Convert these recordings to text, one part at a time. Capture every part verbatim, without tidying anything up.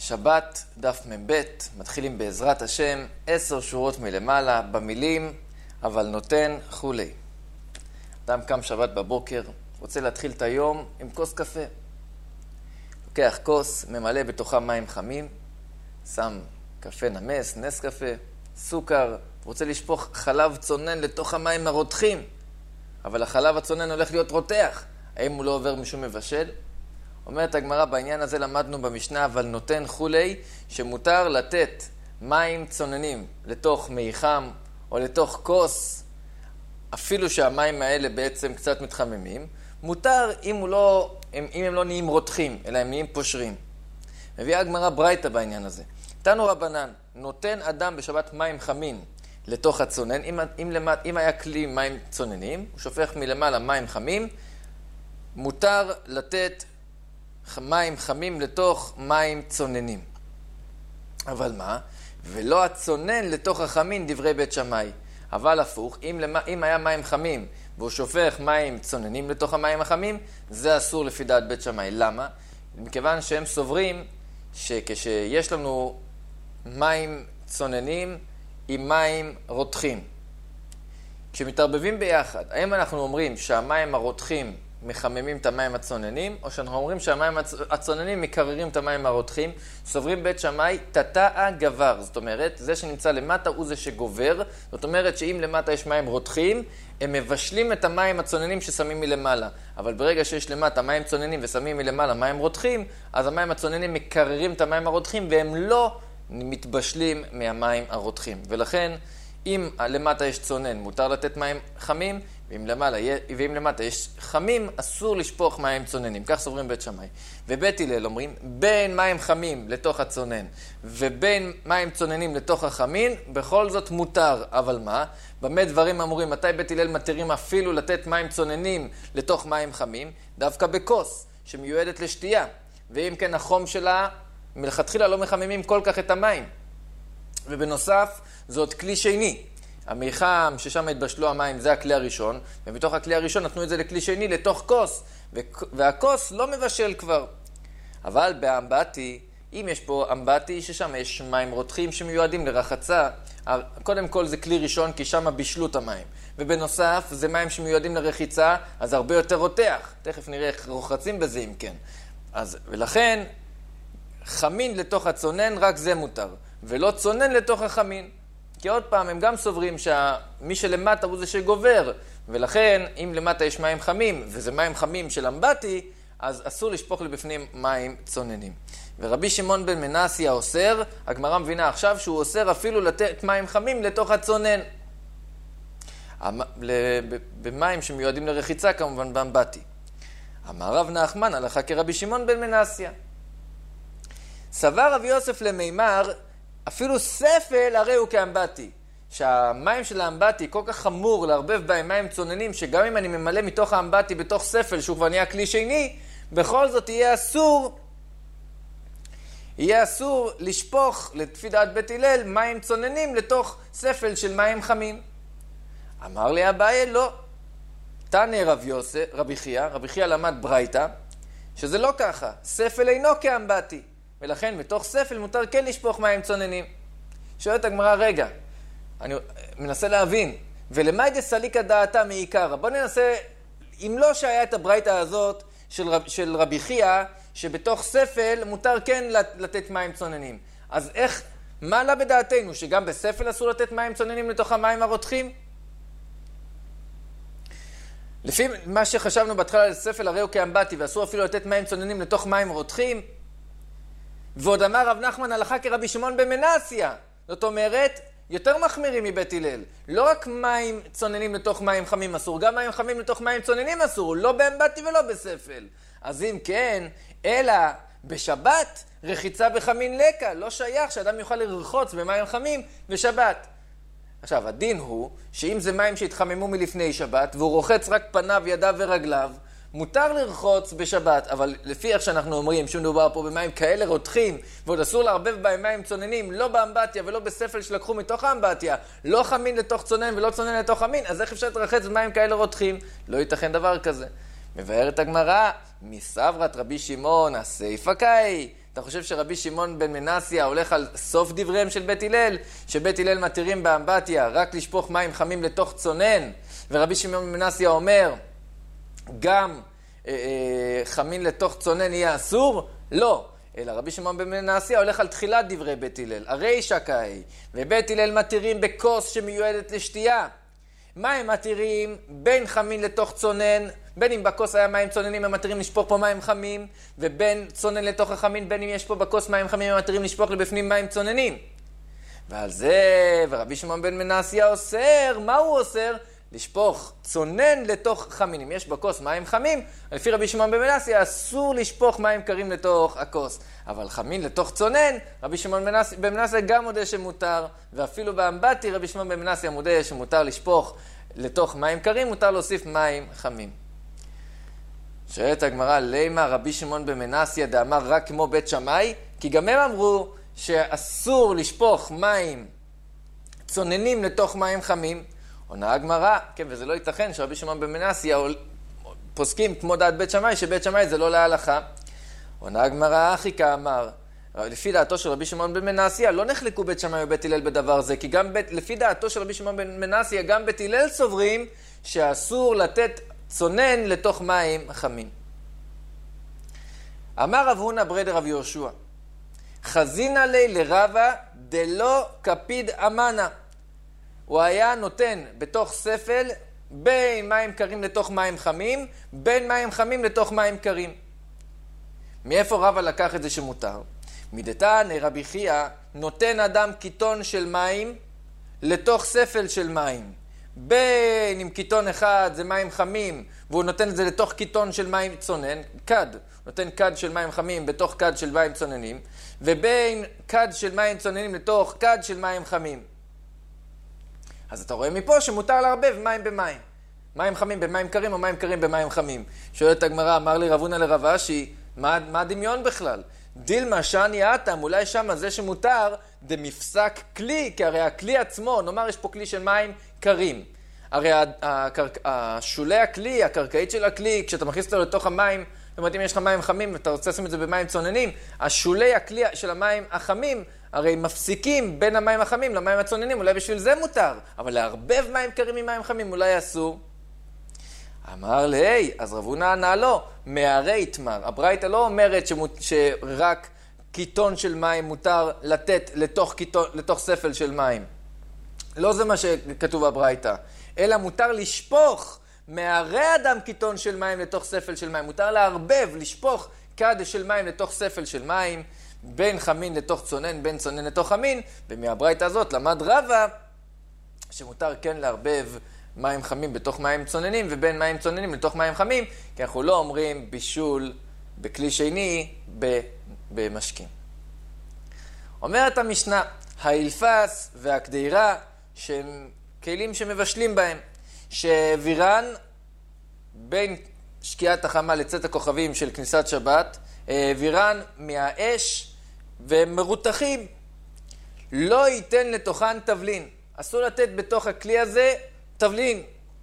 שבת, דף מב', מתחילים בעזרת השם, עשר שורות מלמעלה, במילים, אבל נותן חולי. אדם קם שבת בבוקר, רוצה להתחיל את היום עם כוס קפה. לוקח כוס, ממלא בתוכה מים חמים, שם קפה נמס, נס קפה, סוכר, רוצה לשפוך חלב צונן לתוך המים הרותחים, אבל החלב הצונן הולך להיות רותח. האם הוא לא עובר משום מבשל? אומרת הגמרא, בעניין הזה למדנו במשנה, אבל נותן חולי, שמותר לתת מים צוננים לתוך מי חם או לתוך כוס, אפילו שהמים האלה בעצם קצת מתחממים, מותר אם, הוא לא, אם, אם הם לא נהיים רותחים, אלא הם נהיים פושרים. מביאה הגמרא ברייתא בעניין הזה. תנו רבנן, נותן אדם בשבת מים חמים לתוך הצונן, אם, אם, למד, אם היה כלי מים צוננים, הוא שופך מלמעלה מים חמים, מותר לתת מים חמים לתוך מים צוננים. אבל מה? ולא הצונן לתוך החמין דברי בית שמאי. אבל הפוך, אם, למה, אם היה מים חמים והוא שופך מים צוננים לתוך המים החמים, זה אסור לפי דעת בית שמאי. למה? מכיוון שהם סוברים שכשיש לנו מים צוננים עם מים רותחים, כשמתערבבים ביחד, האם אנחנו אומרים שהמים הרותחים מחממים את המים הצוננים, או שאנחנו אומרים שהמים הצוננים מקררים את המים הרותחים? סוברים בית שמאי, תתאה גבר. זאת אומרת, זה שנמצא למטה הוא זה שגובר. זאת אומרת שאם למטה יש מים רותחים, הם מבשלים את המים הצוננים ששמים מלמעלה. אבל ברגע שיש למטה מים צוננים ושמים מלמעלה מים רותחים, אז המים הצוננים מקררים את המים הרותחים, והם לא מתבשלים מהמים הרותחים. ולכן, אם למטה יש צונן, מותר לתת מים חמים, ואם למעלה, ואם למטה יש חמים, אסור לשפוך מים צוננים. כך סוברים בית שמאי. ובית הלל אומרים, בין מים חמים לתוך הצונן, ובין מים צוננים לתוך החמין, בכל זאת מותר. אבל מה? במה דברים אמורים? מתי בית הלל מתירים אפילו לתת מים צוננים לתוך מים חמים? דווקא בכוס, שמיועדת לשתייה. ואם כן, החום שלה, מלכתחילה לא מחממים כל כך את המים. ובנוסף, זאת כלי שני. המי חם ששם התבשלו המים, זה הכלי הראשון, ומתוך הכלי הראשון נתנו את זה לכלי שני, לתוך כוס, והכוס לא מבשל כבר. אבל באמבטי, אם יש פה אמבטי ששם יש מים רותחים שמיועדים לרחצה, קודם כל זה כלי ראשון כי שם בישלו את המים. ובנוסף, זה מים שמיועדים לרחיצה, אז הרבה יותר רותח. תכף נראה איך רוחצים בזה אם כן. אז, ולכן, חמין לתוך הצונן, רק זה מותר. ולא צונן לתוך החמין. כי עוד פעם, הם גם סוברים שמי שלמטה הוא זה שגובר, ולכן אם למטה יש מים חמים, וזה מים חמים של אמבטי, אז אסור לשפוך לבפנים מים צוננים. ורבי שמעון בן מנסיה אוסר, הגמרא מבינה עכשיו שהוא אוסר אפילו לתת מים חמים לתוך הצונן. במים שמיועדים לרחיצה כמובן באמבטי. אמר רב נחמן הלכה כרבי שמעון בן מנסיה. סבר רבי יוסף למימר, אפילו ספל הרי הוא כאמבטי. שהמים של האמבטי כל כך חמור לערבב בהם מים צוננים, שגם אם אני ממלא מתוך האמבטי בתוך ספל שהוא כבר נהיה כלי שני, בכל זאת יהיה אסור, יהיה אסור לשפוך לפי דעת בית הלל מים צוננים לתוך ספל של מים חמים. אמר לי אביי, לא. תנא רב יוסף, רבי חייא, רבי חייא למד ברייתא, שזה לא ככה, ספל אינו כאמבטי. ולכן בתוך ספל מותר כן לשפוך מים צוננים. שואלת הגמרא, רגע, אני מנסה להבין, ולמאי דסליקא דעתה מעיקרא? בוא ננסה, אם לא שהיה את הברייתא הזאת של, רב, של רבי חייא, שבתוך ספל מותר כן לתת מים צוננים. אז איך, מה עלה בדעתנו? שגם בספל אסור לתת מים צוננים לתוך המים הרותחים? לפי מה שחשבנו בהתחלה על ספל הרי הוא כאמבטי, ואסור אפילו לתת מים צוננים לתוך מים רותחים, ועוד אמר רב נחמן הלכה כרבי שמעון בן מנסיה. זאת אומרת, יותר מחמירים מבית הלל. לא רק מים צוננים לתוך מים חמים אסור, גם מים חמים לתוך מים צוננים אסור, לא באמבטי ולא בספל. אז אם כן, אלא בשבת רחיצה בחמין לקה, לא שייך שאדם יוכל לרחוץ במים חמים בשבת. עכשיו, הדין הוא שאם זה מים שהתחממו מלפני שבת, והוא רוחץ רק פניו, ידיו ורגליו, מותר לרחוץ בשבת, אבל לפי איך שאנחנו אומרים, שמדובר פה במים כאלה רותחים, ועוד אסור לערבב בהם מים צוננים, לא באמבטיה ולא בספל שלקחו מתוך האמבטיה, לא חמין לתוך צונן ולא צונן לתוך חמין, אז איך אפשר להתרחץ במים כאלה רותחים? לא ייתכן דבר כזה. מבארת הגמרא, מסברת רבי שמעון, הסייפא קאי, אתה חושב שרבי שמעון בן מנסיה הולך על סוף דבריהם של בית הלל, שבית הלל מתירים באמבטיה רק לשפוך מים חמים לתוך צונן, ורבי שמעון בן מנסיה אומר, גם אה, אה, חמין לתוך צונן יהיה אסור? לא. אלא רבי שמעון בן מנסיה הולך על תחילת דברי בית הלל. הרי שקאי, ובית הלל מתירים בכוס שמיועדת לשתייה. מה הם מתירים? בין חמין לתוך צונן, בין אם בכוס היה מים צוננים, הם מתירים לשפוך פה מים חמים, ובין צונן לתוך החמין, בין אם יש פה בכוס מים חמים, הם מתירים לשפוך לבפנים מים צוננים. ועל זה, ורבי שמעון בן מנסיה אוסר, מה הוא אוסר? לשפוך צונן לתוך חמין. אם יש בכוס מים חמים, לפי רבי שמעון בן מנסיה אסור לשפוך מים קרים לתוך הכוס. אבל חמין לתוך צונן, רבי שמעון בן מנסיה גם מודה שמותר, ואפילו באמבטי רבי שמעון בן מנסיה מודה שמותר לשפוך לתוך מים קרים, מותר להוסיף מים חמים. שואלת הגמרא, למה רבי שמעון בן מנסיה דאמר רק כמו בית שמאי? כי גם הם אמרו שאסור לשפוך מים צוננים לתוך מים חמים. עונה הגמרא, כן, וזה לא ייתכן שרבי שמעון בן מנסיה פוסקים כמו דעת בית שמאי, שבית שמאי זה לא להלכה. עונה הגמרא, אחי כאמר, לפי דעתו של רבי שמעון בן מנסיה לא נחלקו בית שמאי ובית הלל בדבר זה, כי גם בית, לפי דעתו של רבי שמעון בן מנסיה גם בית הלל סוברים שאסור לתת צונן לתוך מים חמים. אמר רב הונא ברי דרב יהושע, חזינא ליה לרבא דלא קפיד אמנה. הוא היה נותן בתוך ספל בין מים קרים לתוך מים חמים, בין מים חמים לתוך מים קרים. מאיפה רבא לקח את זה שמותר? מדתנא רבי חייא נותן אדם קיטון של מים לתוך ספל של מים. בין אם קיטון אחד זה מים חמים, והוא נותן את זה לתוך קיטון של מים צונן, כד, נותן כד של מים חמים בתוך כד של מים צוננים, ובין כד של מים צוננים לתוך כד של מים חמים. אז אתה רואה מפה שמותר לערבב מים במים. מים חמים במים קרים או מים קרים במים חמים. שואלת הגמרא, אמר לי רב הונא לרב אשי, מה, מה הדמיון בכלל? דילמה שאני אתם, אולי שם זה שמותר דמפסק כלי, כי הרי הכלי עצמו, נאמר יש פה כלי של מים קרים. הרי השולי הכלי, הקרקעית של הכלי, כשאתה מכניס אותו לתוך המים, זאת אומרת אם יש לך מים חמים ואתה רוצה לשים את זה במים צוננים, השולי הכלי של המים החמים, הרי מפסיקים בין המים החמים למים הצוננים, אולי בשביל זה מותר, אבל לערבב מים קרים עם מים חמים אולי אסור. אמר לי, אז רב הונא ענה לו, מהרי יתמר. הברייתא לא אומרת שמות, שרק קיטון של מים מותר לתת לתוך, קיטון, לתוך ספל של מים. לא זה מה שכתוב בברייתא, אלא מותר לשפוך מהרי אדם קיטון של מים לתוך ספל של מים. מותר לערבב, לשפוך כד של מים לתוך ספל של מים, בין חמין לתוך צונן, בין צונן לתוך חמין, ומהברייתא הזאת למד רבא שמותר כן לערבב מים חמים בתוך מים צוננים, ובין מים צוננים לתוך מים חמים, כי אנחנו לא אומרים בישול בכלי שני במשקים. אומרת המשנה, האילפס והקדירה, שהם כלים שמבשלים בהם, שהעבירן בין שקיעת החמה לצאת הכוכבים של כניסת שבת, העבירן מהאש והם מרותחים, לא ייתן לתוכן תבלין. אסור לתת בתוך הכלי הזה תבלין.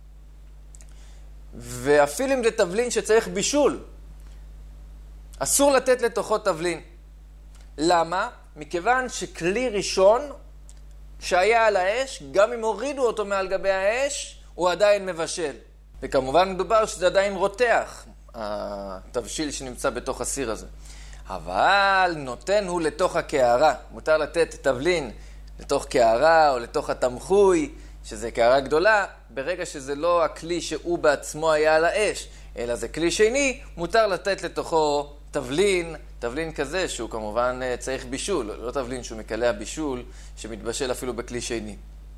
ואפילו אם זה תבלין שצריך בישול, אסור לתת לתוכו תבלין. למה? מכיוון שכלי ראשון שהיה על האש, גם אם הורידו אותו מעל גבי האש, הוא עדיין מבשל. וכמובן מדובר שזה עדיין רותח, התבשיל שנמצא בתוך הסיר הזה. אבל נותן הוא לתוך הקערה. מותר לתת תבלין לתוך קערה או לתוך התמחוי, שזה קערה גדולה, ברגע שזה לא הכלי שהוא בעצמו היה על האש, אלא זה כלי שני, מותר לתת לתוכו תבלין, תבלין כזה שהוא כמובן צריך בישול, לא תבלין שהוא מקלע בישול, שמתבשל אפילו בכלי שני.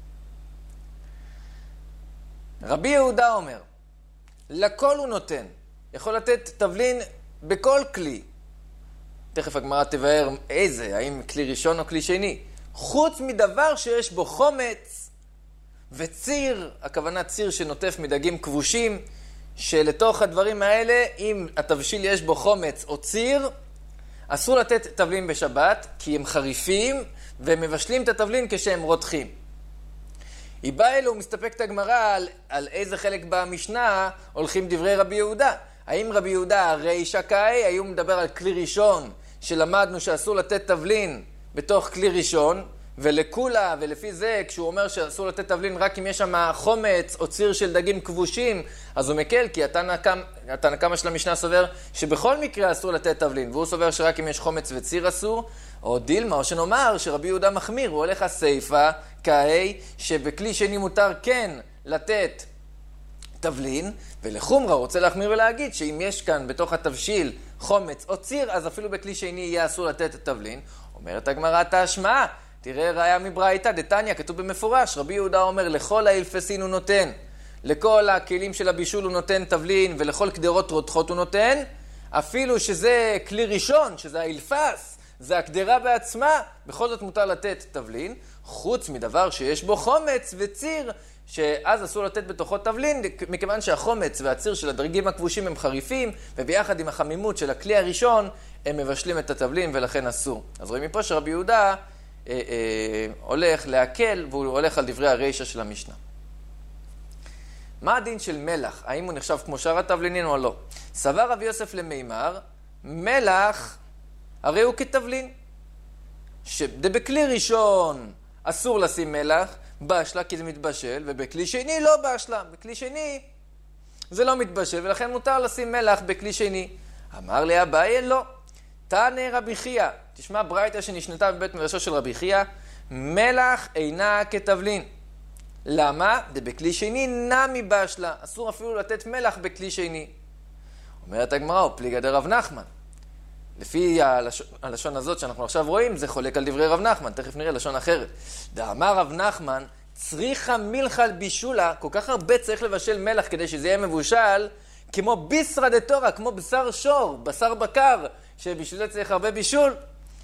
רבי יהודה אומר, לכל הוא נותן, יכול לתת תבלין בכל כלי. תכף הגמרא תבאר איזה, האם כלי ראשון או כלי שני. חוץ מדבר שיש בו חומץ וציר, הכוונה ציר שנוטף מדגים כבושים, שלתוך הדברים האלה, אם התבשיל יש בו חומץ או ציר, אסור לתת תבלין בשבת, כי הם חריפים והם מבשלים את התבלין כשהם רותחים. היא באה אלו ומסתפק את הגמרא על, על איזה חלק במשנה הולכים דברי רבי יהודה. האם רבי יהודה הרי שקאי, האם הוא מדבר על כלי ראשון שלמדנו שאסור לתת תבלין בתוך כלי ראשון, ולכולה, ולפי זה, כשהוא אומר שאסור לתת תבלין רק אם יש שם חומץ או ציר של דגים כבושים, אז הוא מקל, כי התנא קמא של המשנה סובר שבכל מקרה אסור לתת תבלין, והוא סובר שרק אם יש חומץ וציר אסור, או דילמה, או שנאמר שרבי יהודה מחמיר, הוא הולך הסיפה, כהי, שבכלי שני מותר כן לתת תבלין, ולחומרה רוצה להחמיר ולהגיד שאם יש כאן בתוך התבשיל חומץ או ציר, אז אפילו בכלי שני יהיה אסור לתת תבלין. אומרת הגמרא תשמע, תראה ראיה מברייתא דתניא, כתוב במפורש, רבי יהודה אומר לכל האילפסין הוא נותן, לכל הכלים של הבישול הוא נותן תבלין, ולכל קדרות רותחות הוא נותן, אפילו שזה כלי ראשון, שזה האילפס, זה הקדרה בעצמה, בכל זאת מותר לתת תבלין, חוץ מדבר שיש בו חומץ וציר, שאז אסור לתת בתוכו תבלין, מכיוון שהחומץ והציר של הדרגים הכבושים הם חריפים, וביחד עם החמימות של הכלי הראשון, הם מבשלים את התבלין ולכן אסור. אז רואים מפה שרבי יהודה אה, אה, הולך להקל, והוא הולך על דברי הרישא של המשנה. מה הדין של מלח? האם הוא נחשב כמו שאר התבלינים או לא? סבר רבי יוסף למימר, מלח הרי הוא כתבלין. שבכלי ראשון אסור לשים מלח, בשלה כי זה מתבשל, ובכלי שני לא בשלה. בכלי שני זה לא מתבשל, ולכן מותר לשים מלח בכלי שני. אמר לי אביי לא. תענה רבי חייא, תשמע ברייתא שנשנתה בבית מדרשו של רבי חייא, מלח אינה כתבלין. למה? בכלי שני נמי בשלה, אסור אפילו לתת מלח בכלי שני. אומרת הגמרא, או פליגא דרב נחמן. לפי הלשון, הלשון הזאת שאנחנו עכשיו רואים, זה חולק על דברי רב נחמן, תכף נראה לשון אחרת. דאמר רב נחמן, צריכה מלחה בישולה, כל כך הרבה צריך לבשל מלח כדי שזה יהיה מבושל, כמו ביסרא דתורא, כמו בשר שור, בשר בקר, שבשביל זה צריך הרבה בישול.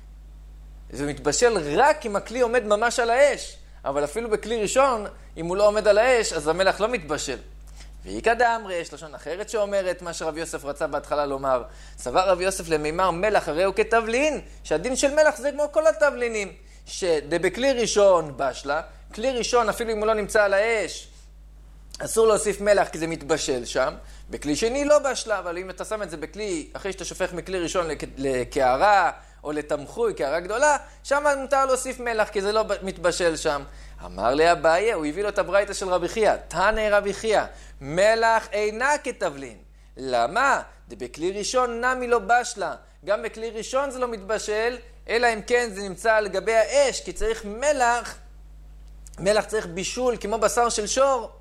זה מתבשל רק אם הכלי עומד ממש על האש, אבל אפילו בכלי ראשון, אם הוא לא עומד על האש, אז המלח לא מתבשל. ואיקא דאמרי, יש לשון אחרת שאומרת מה שרב יוסף רצה בהתחלה לומר. סבר רב יוסף למימר מלח הרי הוא כתבלין, שהדין של מלח זה כמו כל התבלינים, שבכלי ראשון בשלה, כלי ראשון אפילו אם הוא לא נמצא על האש, אסור להוסיף מלח כי זה מתבשל שם, בכלי שני לא בשלה, אבל אם אתה שם את זה בכלי, אחרי שאתה שופך מכלי ראשון לקערה או לתמחוי, קערה גדולה, שם מותר להוסיף מלח כי זה לא מתבשל שם. אמר לי אביי, הוא הביא לו את הברייתא של רבי חייא, תענה רבי חייא, מלח אינה כתבלין. למה? בכלי ראשון נמי לא בשלה. גם בכלי ראשון זה לא מתבשל, אלא אם כן זה נמצא על גבי האש, כי צריך מלח, מלח צריך בישול כמו בשר של שור.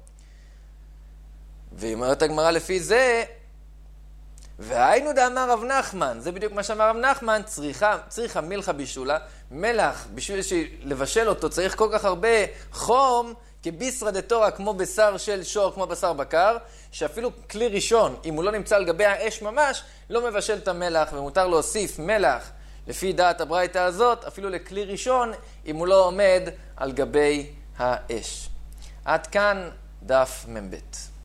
והיא אומרת הגמרא לפי זה, והיינו דאמר רב נחמן, זה בדיוק מה שאמר רב נחמן, צריכה, צריכה מלחה בישולה, מלח, בשביל לבשל אותו צריך כל כך הרבה חום, כביסרא דתורא, כמו בשר של שור, כמו בשר בקר, שאפילו כלי ראשון, אם הוא לא נמצא על גבי האש ממש, לא מבשל את המלח, ומותר להוסיף מלח, לפי דעת הברייתא הזאת, אפילו לכלי ראשון, אם הוא לא עומד על גבי האש. עד כאן דף מב'.